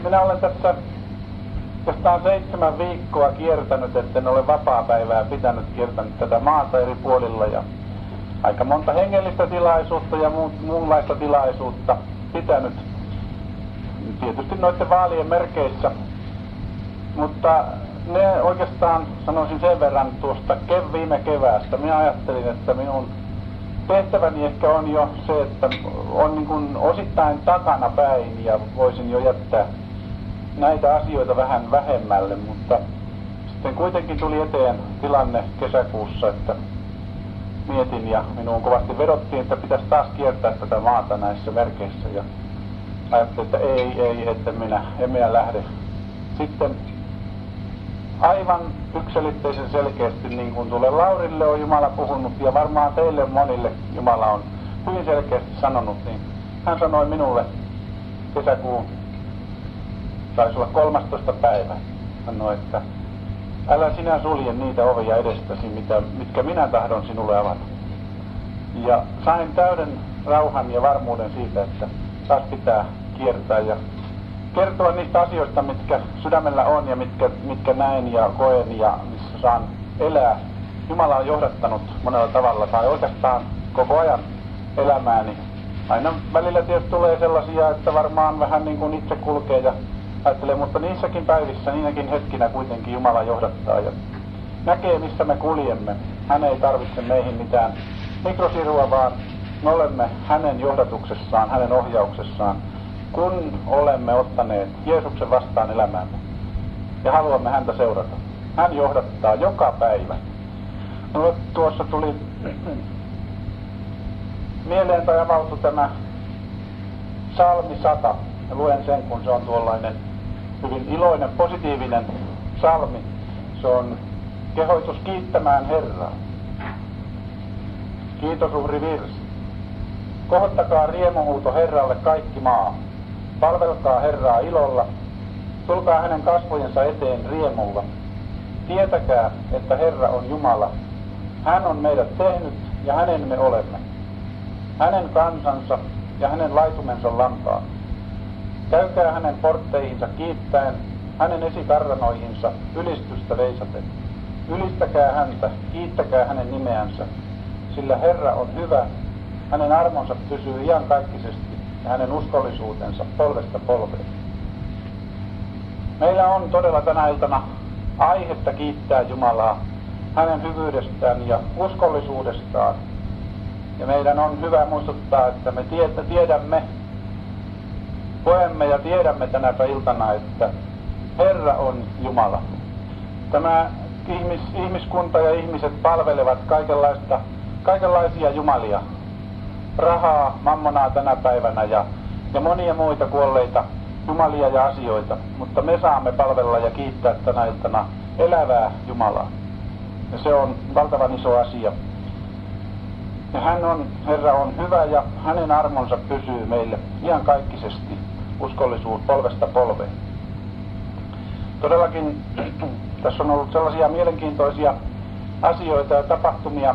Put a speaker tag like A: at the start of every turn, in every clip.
A: Minä olen tässä oikeastaan 7 viikkoa kiertänyt, etten ole vapaapäivää kiertänyt tätä maata eri puolilla ja aika monta hengellistä tilaisuutta ja muunlaista tilaisuutta pitänyt. Tietysti noiden vaalien merkeissä, mutta ne oikeastaan sanoisin sen verran tuosta viime keväästä. Minä ajattelin, että minun tehtäväni ehkä on jo se, että on niin kuin osittain takanapäin ja voisin jo jättää näitä asioita vähän vähemmälle, mutta sitten kuitenkin tuli eteen tilanne kesäkuussa, että mietin ja minuun kovasti vedottiin, että pitäisi taas kiertää tätä maata näissä merkeissä ja ajattelin, että en minä lähde. Sitten aivan yksiselitteisen selkeästi, niin kuin tuolle Laurille on Jumala puhunut ja varmaan teille monille Jumala on hyvin selkeästi sanonut, niin hän sanoi minulle kesäkuun, taisi olla 13. päivä, sanoi, että älä sinä sulje niitä ovia edestäsi, mitkä minä tahdon sinulle avata. Ja sain täyden rauhan ja varmuuden siitä, että taas pitää kiertää ja kertoa niistä asioista, mitkä sydämellä on ja mitkä näen ja koen ja missä saan elää. Jumala on johdattanut monella tavalla tai oikeastaan koko ajan elämääni. Aina välillä tietysti tulee sellaisia, että varmaan vähän niin kuin itse kulkee ja ajattelee, mutta niissäkin päivissä, niinäkin hetkinä kuitenkin Jumala johdattaa ja näkee, missä me kuljemme. Hän ei tarvitse meihin mitään mikrosirua, vaan me olemme hänen johdatuksessaan, hänen ohjauksessaan, kun olemme ottaneet Jeesuksen vastaan elämäämme ja haluamme häntä seurata. Hän johdattaa joka päivä. No, tuossa tuli mieleen tai avautui tämä Psalmi 100. Ja luen sen, kun se on tuollainen hyvin iloinen, positiivinen psalmi. Se on kehoitus kiittämään Herraa. Kiitosuhrivirsi. Kohottakaa riemuhuuto Herralle kaikki maa. Palvelkaa Herraa ilolla. Tulkaa hänen kasvojensa eteen riemulla. Tietäkää, että Herra on Jumala. Hän on meidät tehnyt ja hänen me olemme. Hänen kansansa ja hänen laitumensa lampaa. Käykää hänen portteihinsa kiittäen, hänen esikarranoihinsa ylistystä veisaten. Ylistäkää häntä, kiittäkää hänen nimeänsä, sillä Herra on hyvä, hänen armonsa pysyy iankaikkisesti ja hänen uskollisuutensa polvesta polveen. Meillä on todella tänä iltana aihetta kiittää Jumalaa hänen hyvyydestään ja uskollisuudestaan. Ja meidän on hyvä muistuttaa, että me tiedämme, koemme ja tiedämme tänä iltana, että Herra on Jumala. Tämä ihmiskunta ja ihmiset palvelevat kaikenlaisia jumalia. Rahaa, mammonaa tänä päivänä ja monia muita kuolleita jumalia ja asioita. Mutta me saamme palvella ja kiittää tänä iltana elävää Jumalaa. Ja se on valtavan iso asia. Ja Herra on hyvä ja hänen armonsa pysyy meille iankaikkisesti. Uskollisuus polvesta polveen. Todellakin tässä on ollut sellaisia mielenkiintoisia asioita ja tapahtumia.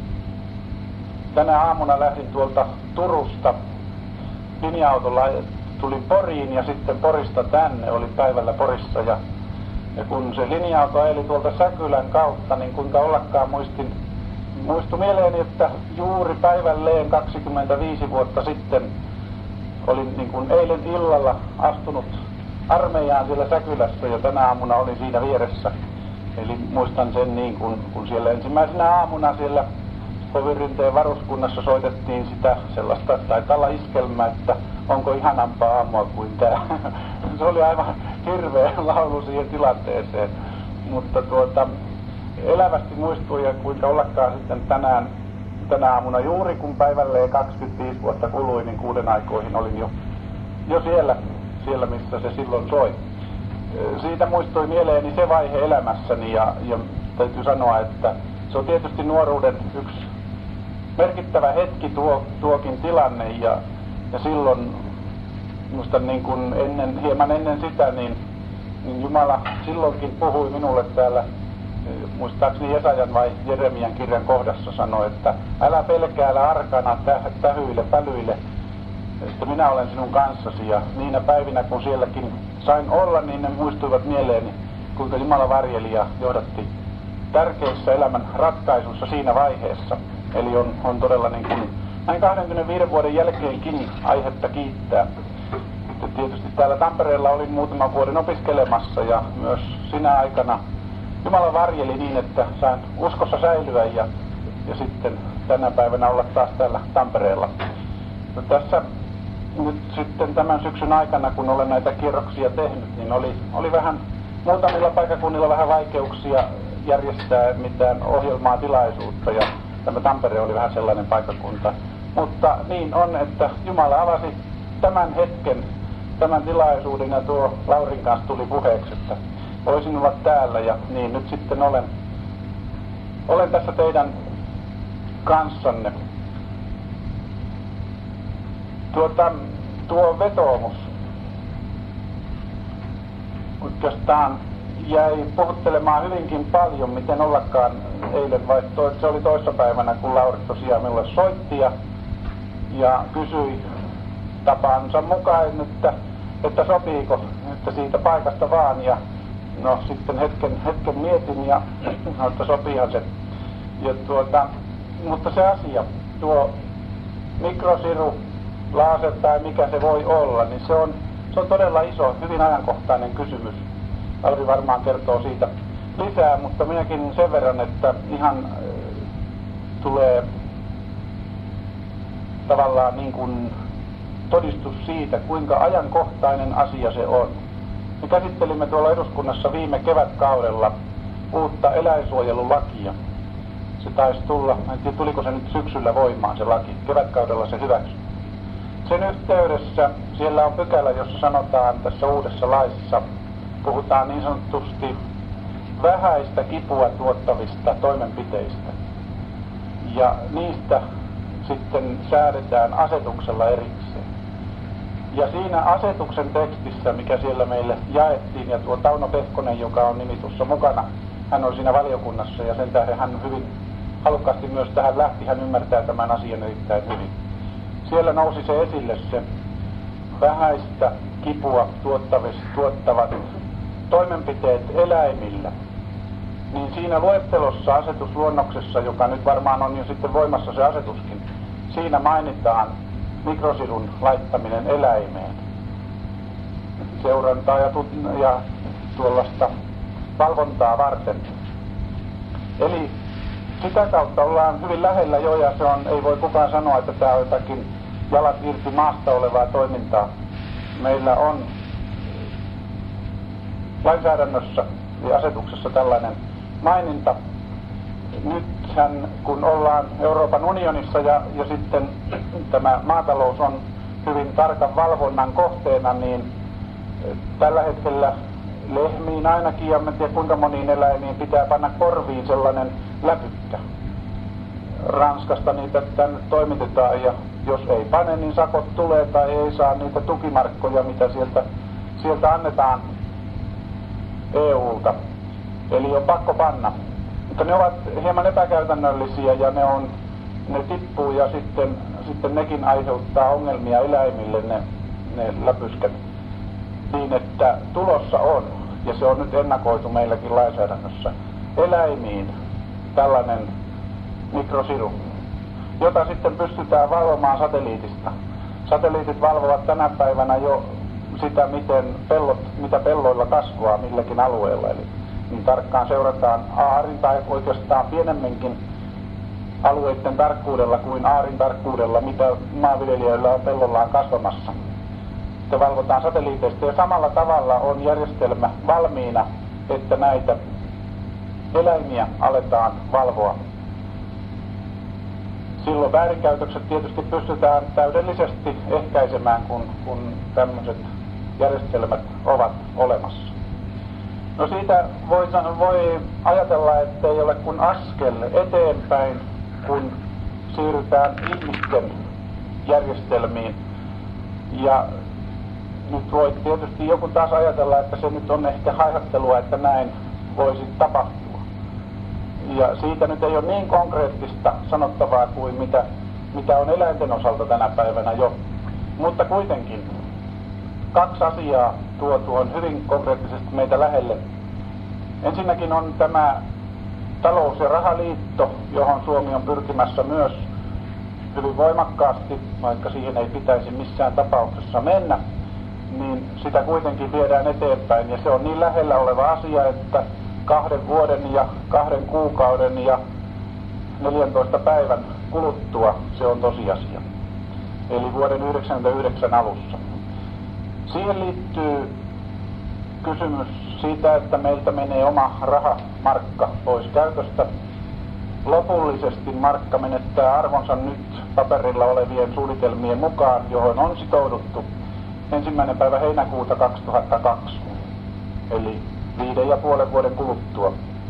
A: Tänä aamuna lähdin tuolta Turusta linja-autolla, tulin Poriin ja sitten Porista tänne, olin päivällä Porissa ja kun se linja-auto ajeli tuolta Säkylän kautta, niin kuinka ollakaan muistui mieleeni, että juuri päivälleen 25 vuotta sitten olin niin kuin eilen illalla astunut armeijaan siellä Säkylässä ja tänä aamuna olin siinä vieressä. Eli muistan sen niin, kun siellä ensimmäisenä aamuna siellä Hovyrynteen varuskunnassa soitettiin sitä sellaista, taitaa olla iskelmää, että onko ihanampaa aamua kuin tämä. Se oli aivan hirveä laulu siihen tilanteeseen. Mutta elävästi muistui ja kuinka ollakaan sitten tänä aamuna juuri kun päivälleen 25 vuotta kului, niin 6 aikoihin olin jo siellä missä se silloin soi. Siitä muistui mieleeni se vaihe elämässäni ja täytyy sanoa, että se on tietysti nuoruuden yksi merkittävä hetki tuokin tilanne ja silloin muistan niin kuin hieman ennen sitä, niin Jumala silloinkin puhui minulle täällä, muistaakseni Jesajan vai Jeremian kirjan kohdassa sanoi, että älä pelkää, älä arkana tähyille, pälyille, että minä olen sinun kanssasi. Ja niinä päivinä, kun sielläkin sain olla, niin ne muistuivat mieleeni, kuinka Jumala varjeli ja johdatti tärkeissä elämän ratkaisuissa siinä vaiheessa. Eli on todella niin kuin näin 25 vuoden jälkeenkin aihetta kiittää. Ja tietysti täällä Tampereella olin muutaman vuoden opiskelemassa ja myös sinä aikana Jumala varjeli niin, että sain uskossa säilyä ja sitten tänä päivänä olla taas täällä Tampereella. No tässä nyt sitten tämän syksyn aikana, kun olen näitä kierroksia tehnyt, niin oli vähän muutamilla paikkakunnilla vähän vaikeuksia järjestää mitään ohjelmaa, tilaisuutta, ja tämä Tampere oli vähän sellainen paikkakunta. Mutta niin on, että Jumala avasi tämän hetken, tämän tilaisuuden, ja tuo Laurin kanssa tuli puheeksi, että voisin olla täällä, ja niin nyt sitten olen tässä teidän kanssanne. Tuo vetoomus oikeastaan jäi puhuttelemaan hyvinkin paljon, miten ollakaan eilen, vai se oli toissapäivänä, kun Lauri tosiaan minulle soitti ja kysyi tapansa mukaan, että sopiiko, että siitä paikasta vaan, ja no sitten hetken mietin ja että sopiihan se. Ja mutta se asia, tuo mikrosiru, laser tai mikä se voi olla, niin se on todella iso, hyvin ajankohtainen kysymys. Lauri varmaan kertoo siitä lisää, mutta minäkin sen verran, että ihan tulee tavallaan niin kuin todistus siitä, kuinka ajankohtainen asia se on. Me käsittelimme tuolla eduskunnassa viime kevätkaudella uutta eläinsuojelulakia. Se taisi tulla, en tiedä tuliko se nyt syksyllä voimaan se laki, kevätkaudella se hyväksyttiin. Sen yhteydessä siellä on pykälä, jossa sanotaan tässä uudessa laissa, puhutaan niin sanotusti vähäistä kipua tuottavista toimenpiteistä. Ja niistä sitten säädetään asetuksella erikseen. Ja siinä asetuksen tekstissä, mikä siellä meille jaettiin, ja tuo Tauno Pehkonen, joka on nimitussa mukana, hän on siinä valiokunnassa ja sen tähden hän hyvin halukkaasti myös tähän lähti, hän ymmärtää tämän asian erittäin hyvin. Siellä nousi se esille se vähäistä kipua tuottavat toimenpiteet eläimillä. Niin siinä luettelossa asetusluonnoksessa, joka nyt varmaan on jo sitten voimassa se asetuskin, siinä mainitaan mikrosirun laittaminen eläimeen. Seurantaa ja tuollaista valvontaa varten. Eli sitä kautta ollaan hyvin lähellä jo, ja ei voi kukaan sanoa, että tämä on jotakin jalat irti maasta olevaa toimintaa. Meillä on lainsäädännössä ja asetuksessa tällainen maininta. Nythän kun ollaan Euroopan unionissa ja sitten tämä maatalous on hyvin tarkan valvonnan kohteena, niin tällä hetkellä lehmiin ainakin, ja en tiedä kuinka moniin eläimiin pitää panna korviin sellainen läpykkä. Ranskasta niitä tänne toimitetaan, ja jos ei pane, niin sakot tulee, tai ei saa niitä tukimarkkoja, mitä sieltä annetaan EUlta. Eli on pakko panna. Mutta ne ovat hieman epäkäytännöllisiä, ja ne tippuu, ja sitten nekin aiheuttaa ongelmia eläimille, ne läpyskät. Niin, että tulossa on, ja se on nyt ennakoitu meilläkin lainsäädännössä, eläimiin tällainen mikrosiru, jota sitten pystytään valvomaan satelliitista. Satelliitit valvovat tänä päivänä jo sitä, mitä pelloilla kasvaa milläkin alueella. Eli niin tarkkaan seurataan aarin tai oikeastaan pienemminkin alueiden tarkkuudella kuin aarin tarkkuudella, mitä maanviljelijöillä on pellollaan kasvamassa. Sitten valvotaan satelliiteista, ja samalla tavalla on järjestelmä valmiina, että näitä eläimiä aletaan valvoa. Silloin väärinkäytökset tietysti pystytään täydellisesti ehkäisemään, kun tämmöiset järjestelmät ovat olemassa. No siitä voi ajatella, että ei ole kuin askel eteenpäin, kun siirrytään ihmisten järjestelmiin. Ja nyt voi tietysti joku taas ajatella, että se nyt on ehkä haihattelua, että näin voisi tapahtua. Ja siitä nyt ei ole niin konkreettista sanottavaa kuin mitä on eläinten osalta tänä päivänä jo. Mutta kuitenkin kaksi asiaa tuon hyvin konkreettisesti meitä lähelle. Ensinnäkin on tämä talous- ja rahaliitto, johon Suomi on pyrkimässä myös hyvin voimakkaasti, vaikka siihen ei pitäisi missään tapauksessa mennä, niin sitä kuitenkin viedään eteenpäin. Ja se on niin lähellä oleva asia, että 2 vuoden ja 2 kuukauden ja 14 päivän kuluttua se on tosiasia. Eli vuoden 1999 alussa. Siihen liittyy kysymys siitä, että meiltä menee oma raha, markka, pois käytöstä. Lopullisesti markka menettää arvonsa nyt paperilla olevien suunnitelmien mukaan, johon on sitouduttu 1. päivä heinäkuuta 2002, eli 5,5 vuoden kuluttua.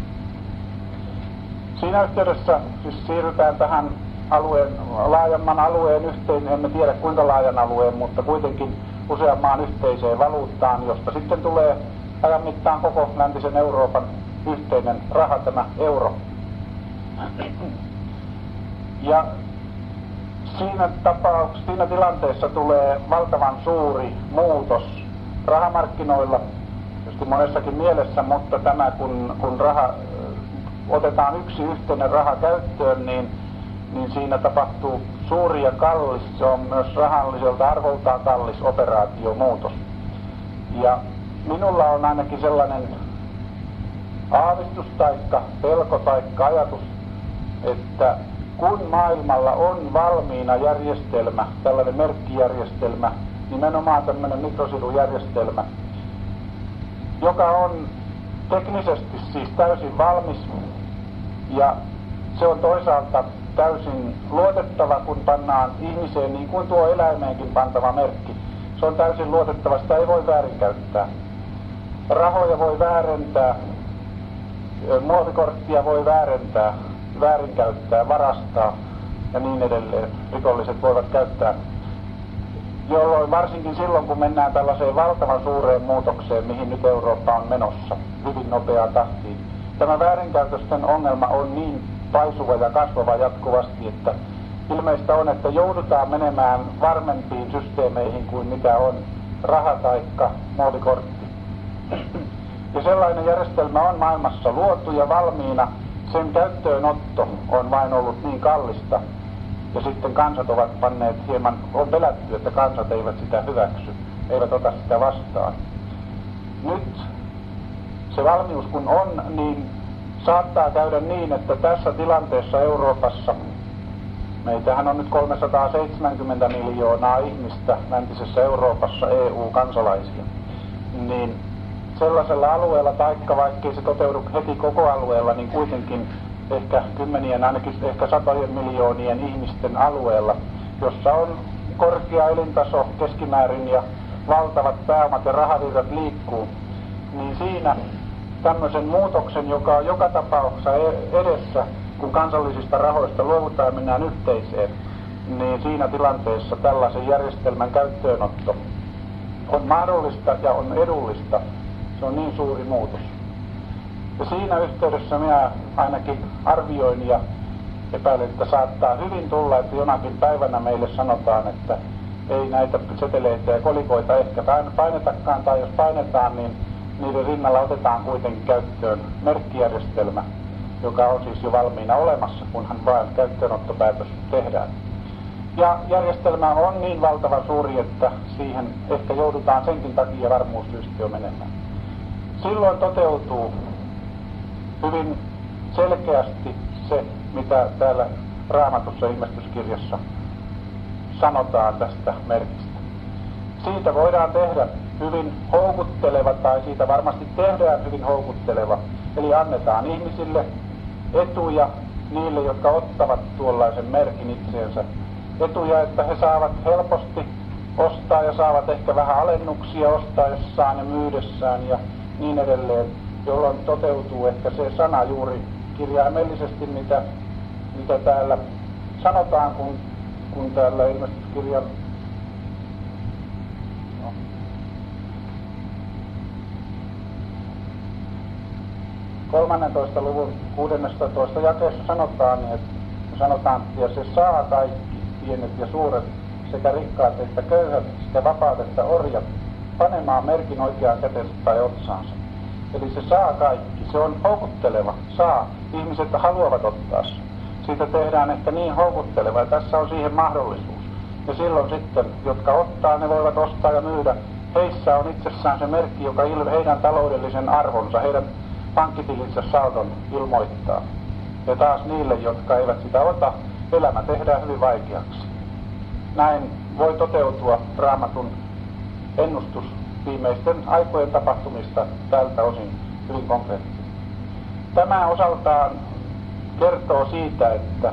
A: Siinä yhteydessä siis siirrytään tähän laajemman alueen yhteen, emme tiedä kuinka laajan alueen, mutta kuitenkin usean maan yhteiseen valuuttaan, josta sitten tulee ajan mittaan koko läntisen Euroopan yhteinen raha, tämä euro. Ja siinä tilanteessa tulee valtavan suuri muutos rahamarkkinoilla, tietysti monessakin mielessä, mutta tämä kun otetaan yksi yhteinen raha käyttöön, niin siinä tapahtuu suuri ja kallis, se on myös rahalliselta arvoltaan kallis operaatiomuutos. Ja minulla on ainakin sellainen aavistus taikka pelko taikka ajatus, että kun maailmalla on valmiina järjestelmä, tällainen merkkijärjestelmä, nimenomaan tämmöinen mikrosirujärjestelmä, joka on teknisesti siis täysin valmis ja se on toisaalta täysin luotettava, kun pannaan ihmiseen niin kuin tuo eläimeenkin pantava merkki. Se on täysin luotettava, sitä ei voi väärinkäyttää. Rahoja voi väärentää, muovikorttia voi väärinkäyttää, varastaa ja niin edelleen. Rikolliset voivat käyttää. Jolloin varsinkin silloin, kun mennään tällaiseen valtavan suureen muutokseen, mihin nyt Eurooppa on menossa, hyvin nopeaan tahtiin. Tämä väärinkäytösten ongelma on niin paisuva ja kasvava jatkuvasti, että ilmeistä on, että joudutaan menemään varmempiin systeemeihin kuin mitä on raha taikka muovikortti. Ja sellainen järjestelmä on maailmassa luotu ja valmiina. Sen käyttöönotto on vain ollut niin kallista. Ja sitten kansat ovat on pelätty, että kansat eivät sitä hyväksy, eivät ota sitä vastaan. Nyt se valmius kun on, niin saattaa käydä niin, että tässä tilanteessa Euroopassa, meitähän on nyt 370 miljoonaa ihmistä läntisessä Euroopassa EU-kansalaisia, niin sellaisella alueella, taikka vaikkei se toteudu heti koko alueella, niin kuitenkin ehkä kymmenien, ainakin ehkä satojen miljoonien ihmisten alueella, jossa on korkea elintaso keskimäärin ja valtavat pääomat ja rahavirrat liikkuu, niin siinä tämmöisen muutoksen, joka on joka tapauksessa edessä, kun kansallisista rahoista luovutaan ja mennään yhteiseen, niin siinä tilanteessa tällaisen järjestelmän käyttöönotto on mahdollista ja on edullista. Se on niin suuri muutos. Ja siinä yhteydessä minä ainakin arvioin ja epäilen, että saattaa hyvin tulla, että jonakin päivänä meille sanotaan, että ei näitä seteleitä ja kolikoita ehkä painetakaan, tai jos painetaan, niin niiden rinnalla otetaan kuitenkin käyttöön merkkijärjestelmä, joka on siis jo valmiina olemassa, kunhan vain käyttöönottopäätös tehdään. Ja järjestelmä on niin valtavan suuri, että siihen ehkä joudutaan senkin takia varmuussyistä jo menemään. Silloin toteutuu hyvin selkeästi se, mitä täällä Raamatussa ilmestyskirjassa sanotaan tästä merkistä. Siitä voidaan tehdä hyvin houkutteleva, tai siitä varmasti tehdään hyvin houkutteleva. Eli annetaan ihmisille etuja niille, jotka ottavat tuollaisen merkin itseensä. Etuja, että he saavat helposti ostaa ja saavat ehkä vähän alennuksia ostaessaan ja myydessään ja niin edelleen, jolloin toteutuu ehkä se sana juuri kirjaimellisesti, mitä täällä sanotaan, kun täällä ilmestyskirjan 13. luvun 16. jakeessa sanotaan, että ja se saa kaikki, pienet ja suuret, sekä rikkaat että köyhät, sekä vapaat että orjat, panemaan merkin oikeaan kätensä tai otsaansa. Eli se saa kaikki, se on houkutteleva, saa. Ihmiset haluavat ottaa sen. Siitä tehdään ehkä niin houkutteleva, ja tässä on siihen mahdollisuus. Ja silloin sitten, jotka ottaa, ne voivat ostaa ja myydä. Heissä on itsessään se merkki, joka heidän taloudellisen arvonsa, heidän pankkitilinsä saldon ilmoittaa. Ja taas niille, jotka eivät sitä ota, elämä tehdään hyvin vaikeaksi. Näin voi toteutua Raamatun ennustus viimeisten aikojen tapahtumista tältä osin hyvin konkreettisesti. Tämä osaltaan kertoo siitä, että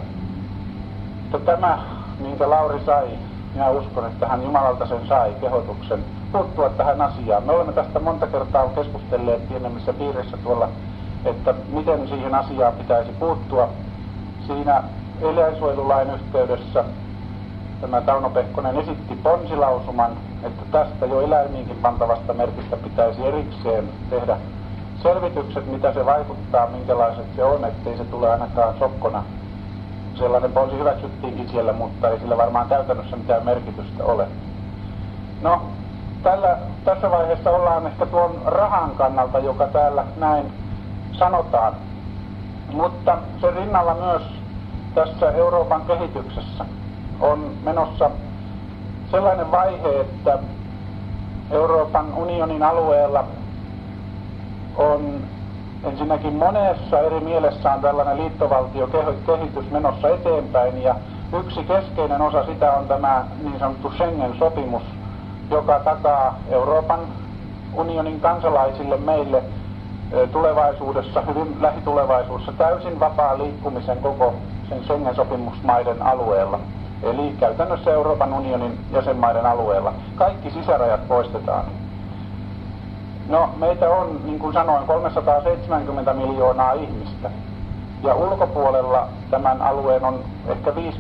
A: tämä, minkä Lauri sai, minä uskon, että hän Jumalalta sen sai kehotuksen puuttua tähän asiaan. Me olemme tästä monta kertaa keskustelleet pienemmissä piirissä tuolla, että miten siihen asiaan pitäisi puuttua. Siinä eläinsuojelulain yhteydessä tämä Tauno Pehkonen esitti ponsilausuman, että tästä jo eläimiinkin pantavasta merkistä pitäisi erikseen tehdä selvitykset, mitä se vaikuttaa, minkälaiset se on, ettei se tule ainakaan sokkona. Sellainen ponsi hyväksyttiinkin siellä, mutta ei sillä varmaan käytännössä mitään merkitystä ole. No, tässä vaiheessa ollaan ehkä tuon rahan kannalta, joka täällä näin sanotaan. Mutta sen rinnalla myös tässä Euroopan kehityksessä on menossa sellainen vaihe, että Euroopan unionin alueella on ensinnäkin monessa eri mielessä on tällainen liittovaltiokehitys menossa eteenpäin, ja yksi keskeinen osa sitä on tämä niin sanottu Schengen-sopimus, joka takaa Euroopan unionin kansalaisille meille tulevaisuudessa, hyvin lähitulevaisuudessa täysin vapaa liikkumisen koko sen Schengen-sopimusmaiden alueella. Eli käytännössä Euroopan unionin jäsenmaiden alueella. Kaikki sisärajat poistetaan. No, meitä on, niin kuin sanoin, 370 miljoonaa ihmistä. Ja ulkopuolella tämän alueen on ehkä 5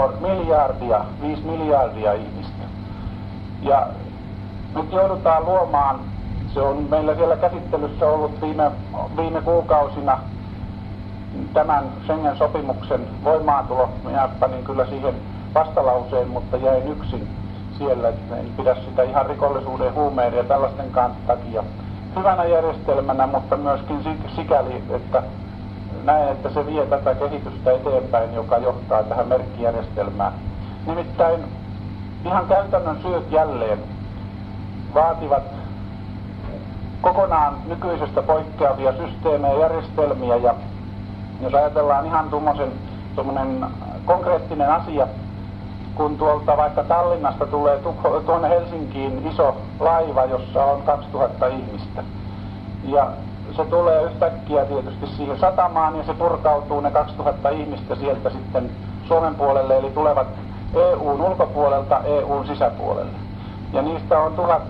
A: miljardia ihmistä. Ja nyt joudutaan luomaan, se on meillä siellä käsittelyssä ollut viime kuukausina, tämän Schengen-sopimuksen voimaantulo. Minä panin kyllä siihen vastalauseen, mutta jäin yksin siellä, että en pidä sitä ihan rikollisuuden, huumeiden ja tällaistenkaan takia hyvänä järjestelmänä, mutta myöskin sikäli, että näen, että se vie tätä kehitystä eteenpäin, joka johtaa tähän merkkijärjestelmään. Nimittäin ihan käytännön syyt jälleen vaativat kokonaan nykyisestä poikkeavia systeemejä ja järjestelmiä, ja jos ajatellaan ihan tuommoinen konkreettinen asia, kun tuolta vaikka Tallinnasta tulee tuonne Helsinkiin iso laiva, jossa on 2000 ihmistä. Ja se tulee yhtäkkiä tietysti siihen satamaan ja se purkautuu ne 2000 ihmistä sieltä sitten Suomen puolelle, eli tulevat EUn ulkopuolelta EUn sisäpuolelle. Ja niistä on 1000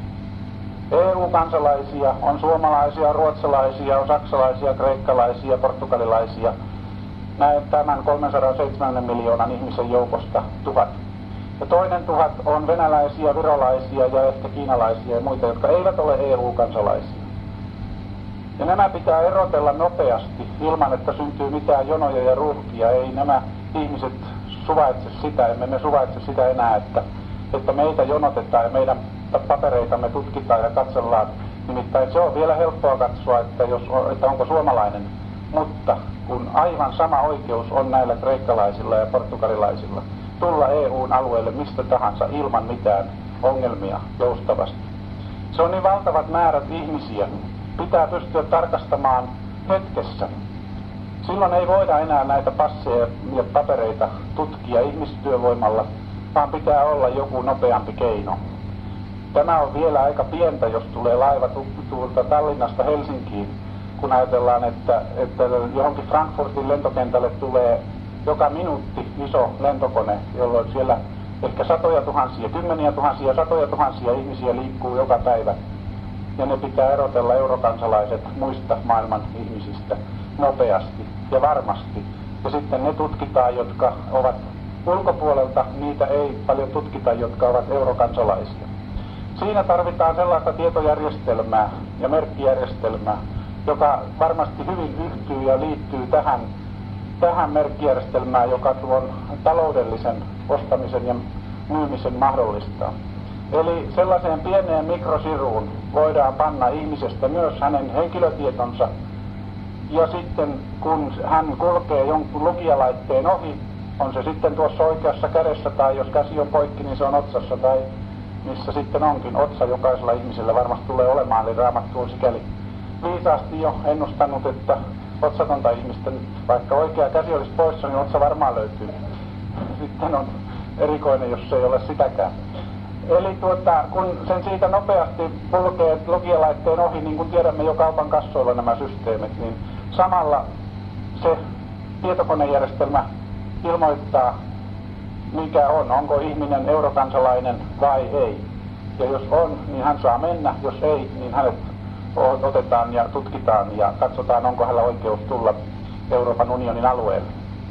A: EU-kansalaisia, on suomalaisia, ruotsalaisia, on saksalaisia, kreikkalaisia, portugalilaisia. Näin tämän 307 miljoonan ihmisen joukosta 1000. Ja toinen 1000 on venäläisiä, virolaisia ja ehkä kiinalaisia ja muita, jotka eivät ole EU-kansalaisia. Ja nämä pitää erotella nopeasti ilman, että syntyy mitään jonoja ja ruuhkia. Ei nämä ihmiset suvaitse sitä, emme me suvaitse sitä enää, että meitä jonotetaan ja meidän papereitamme tutkitaan ja katsellaan. Nimittäin se on vielä helppoa katsoa, että onko suomalainen, mutta kun aivan sama oikeus on näillä kreikkalaisilla ja portugalilaisilla tulla EUn alueelle mistä tahansa ilman mitään ongelmia joustavasti. Se on niin valtavat määrät ihmisiä. Pitää pystyä tarkastamaan hetkessä. Silloin ei voida enää näitä passeja ja papereita tutkia ihmistyövoimalla, vaan pitää olla joku nopeampi keino. Tämä on vielä aika pientä, jos tulee laiva tuolta Tallinnasta Helsinkiin, kun ajatellaan, että johonkin Frankfurtin lentokentälle tulee joka minuutti iso lentokone, jolloin siellä ehkä satoja tuhansia, kymmeniä tuhansia, satoja tuhansia ihmisiä liikkuu joka päivä. Ja ne pitää erotella eurokansalaiset muista maailman ihmisistä nopeasti ja varmasti. Ja sitten ne tutkitaan, jotka ovat ulkopuolelta, niitä ei paljon tutkita, jotka ovat eurokansalaisia. Siinä tarvitaan sellaista tietojärjestelmää ja merkkijärjestelmää, joka varmasti hyvin yhtyy ja liittyy tähän merkkijärjestelmään, joka tuon taloudellisen ostamisen ja myymisen mahdollistaa. Eli sellaiseen pieneen mikrosiruun voidaan panna ihmisestä myös hänen henkilötietonsa, ja sitten kun hän kulkee jonkun lukijalaitteen ohi, on se sitten tuossa oikeassa kädessä tai jos käsi on poikki, niin se on otsassa tai missä sitten onkin. Otsa jokaisella ihmisellä varmasti tulee olemaan, eli Raamattu on sikäli viisaasti jo ennustanut, että otsatonta ihmistä, vaikka oikea käsi olisi poissa, niin otsa varmaan löytyy. Sitten on erikoinen, jos se ei ole sitäkään. Eli kun sen siitä nopeasti kulkee lukijalaitteen ohi, niin kuin tiedämme jo kaupan kassoilla nämä systeemit, niin samalla se tietokonejärjestelmä ilmoittaa, mikä on, onko ihminen eurokansalainen vai ei. Ja jos on, niin hän saa mennä, jos ei, niin hänet otetaan ja tutkitaan ja katsotaan, onko hänellä oikeus tulla Euroopan unionin alueelle.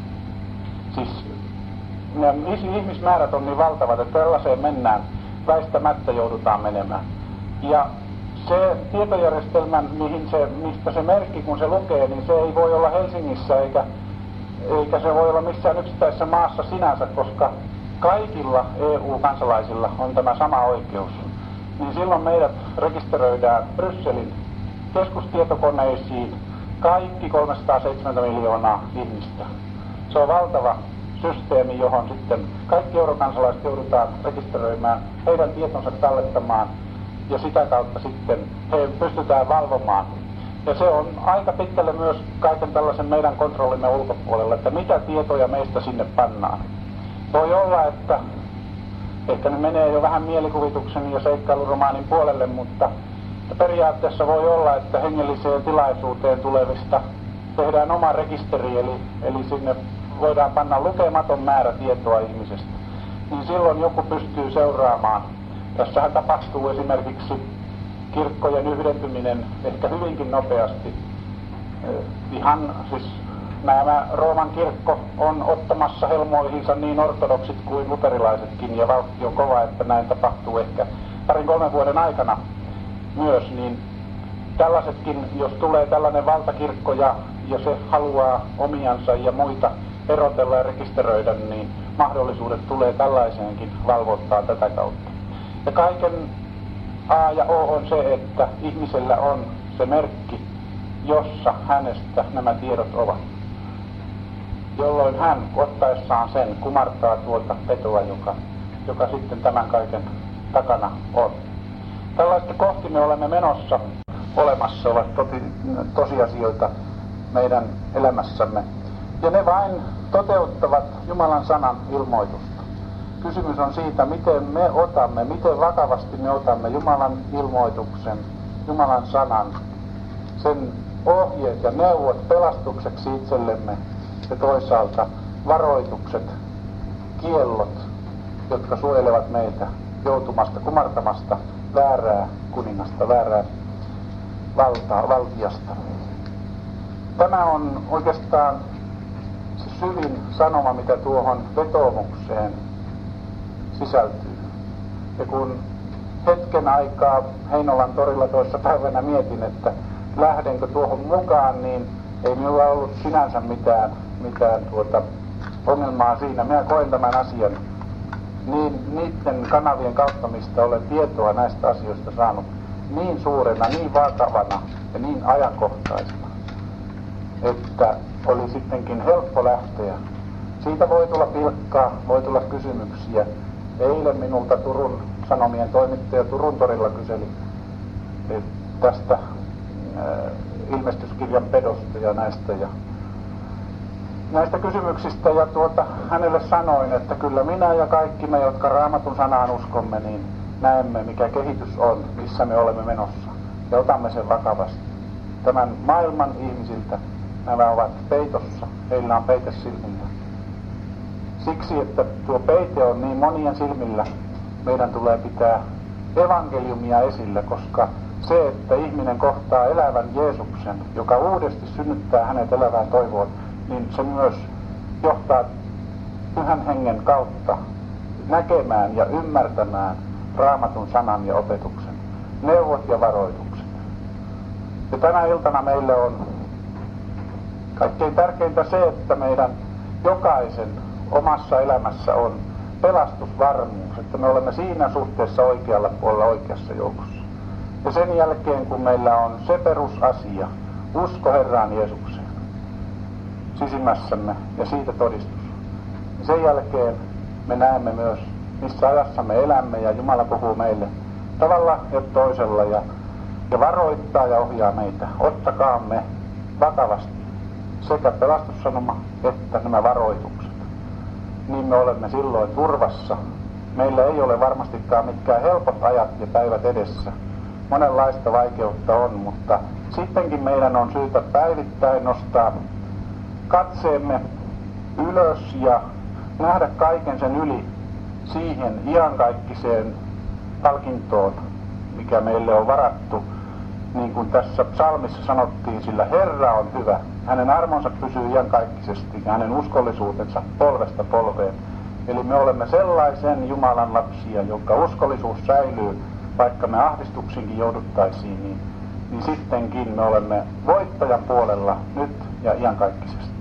A: Siis ihmismäärät on niin valtavat, että tällaiseen mennään, väistämättä joudutaan menemään. Ja se tietojärjestelmä, mistä se merkki, kun se lukee, niin se ei voi olla Helsingissä eikä se voi olla missään yksittäisessä maassa sinänsä, koska kaikilla EU-kansalaisilla on tämä sama oikeus. Niin silloin meidät rekisteröidään Brysselin keskustietokoneisiin kaikki 370 miljoonaa ihmistä. Se on valtava systeemi, johon sitten kaikki eurokansalaiset joudutaan rekisteröimään, heidän tietonsa tallettamaan ja sitä kautta sitten he pystytään valvomaan. Ja se on aika pitkälle myös kaiken tällaisen meidän kontrollimme ulkopuolella, että mitä tietoja meistä sinne pannaan. Voi olla, että ehkä ne menee jo vähän mielikuvituksen ja seikkailuromaanin puolelle, mutta periaatteessa voi olla, että hengelliseen tilaisuuteen tulevista tehdään oma rekisteri, eli sinne voidaan panna lukematon määrä tietoa ihmisestä. Niin silloin joku pystyy seuraamaan. Tässähän tapahtuu esimerkiksi kirkkojen yhdentyminen ehkä hyvinkin nopeasti. Siis nämä Rooman kirkko on ottamassa helmoihinsa niin ortodoksit kuin luterilaisetkin, ja vauhti on kova, että näin tapahtuu ehkä 2-3 vuoden aikana myös, niin tällaisetkin, jos tulee tällainen valtakirkko ja se haluaa omiansa ja muita erotella ja rekisteröidä, niin mahdollisuudet tulee tällaiseenkin valvontaan tätä kautta. Ja kaiken A ja O on se, että ihmisellä on se merkki, jossa hänestä nämä tiedot ovat. Jolloin hän ottaessaan sen kumartaa tuota petoa, joka sitten tämän kaiken takana on. Tällaista kohti me olemme menossa, olemassa ovat tosiasioita meidän elämässämme. Ja ne vain toteuttavat Jumalan sanan ilmoitusta. Kysymys on siitä, miten vakavasti me otamme Jumalan ilmoituksen, Jumalan sanan, sen ohjeet ja neuvot pelastukseksi itsellemme ja toisaalta varoitukset, kiellot, jotka suojelevat meitä joutumasta, kumartamasta väärää kuningasta, väärää valtiasta. Tämä on oikeastaan se syvin sanoma, mitä tuohon vetoomukseen sisältyy. Ja kun hetken aikaa Heinolan torilla toissa päivänä mietin, että lähdenkö tuohon mukaan, niin ei minulla ollut sinänsä mitään ongelmaa siinä. Minä koen tämän asian niin niiden kanavien kautta, mistä olen tietoa näistä asioista saanut, niin suurena, niin vakavana ja niin ajankohtaisena, että oli sittenkin helppo lähteä. Siitä voi tulla pilkkaa, voi tulla kysymyksiä. Eilen minulta Turun Sanomien toimittaja Turun torilla kyseli tästä ilmestyskirjan pedosta ja näistä kysymyksistä, ja hänelle sanoin, että kyllä minä ja kaikki me, jotka Raamatun sanaan uskomme, niin näemme, mikä kehitys on, missä me olemme menossa, ja otamme sen vakavasti. Tämän maailman ihmisiltä nämä ovat peitossa, heillä on peite silmillä. Siksi, että tuo peite on niin monien silmillä, meidän tulee pitää evankeliumia esillä, koska se, että ihminen kohtaa elävän Jeesuksen, joka uudesti synnyttää hänet elävään toivoon, niin se myös johtaa Pyhän Hengen kautta näkemään ja ymmärtämään Raamatun sanan ja opetuksen, neuvot ja varoitukset. Ja tänä iltana meille on kaikkein tärkeintä se, että meidän jokaisen omassa elämässä on pelastusvarmuus, että me olemme siinä suhteessa oikealla puolella oikeassa joukossa. Ja sen jälkeen, kun meillä on se perusasia, usko Herraan Jeesukseen sisimmässämme ja siitä todistus, niin sen jälkeen me näemme myös, missä ajassa me elämme, ja Jumala puhuu meille tavalla ja toisella ja varoittaa ja ohjaa meitä. Ottakaamme vakavasti sekä pelastussanoma että nämä varoitukset. Niin me olemme silloin turvassa. Meillä ei ole varmastikaan mitkään helpot ajat ja päivät edessä. Monenlaista vaikeutta on, mutta sittenkin meidän on syytä päivittäin nostaa katseemme ylös ja nähdä kaiken sen yli siihen iankaikkiseen palkintoon, mikä meille on varattu. Niin kuin tässä psalmissa sanottiin, sillä Herra on hyvä. Hänen armonsa pysyy iankaikkisesti ja hänen uskollisuutensa polvesta polveen. Eli me olemme sellaisen Jumalan lapsia, jonka uskollisuus säilyy, vaikka me ahdistuksiinkin jouduttaisiin, niin sittenkin me olemme voittajan puolella nyt ja iankaikkisesti.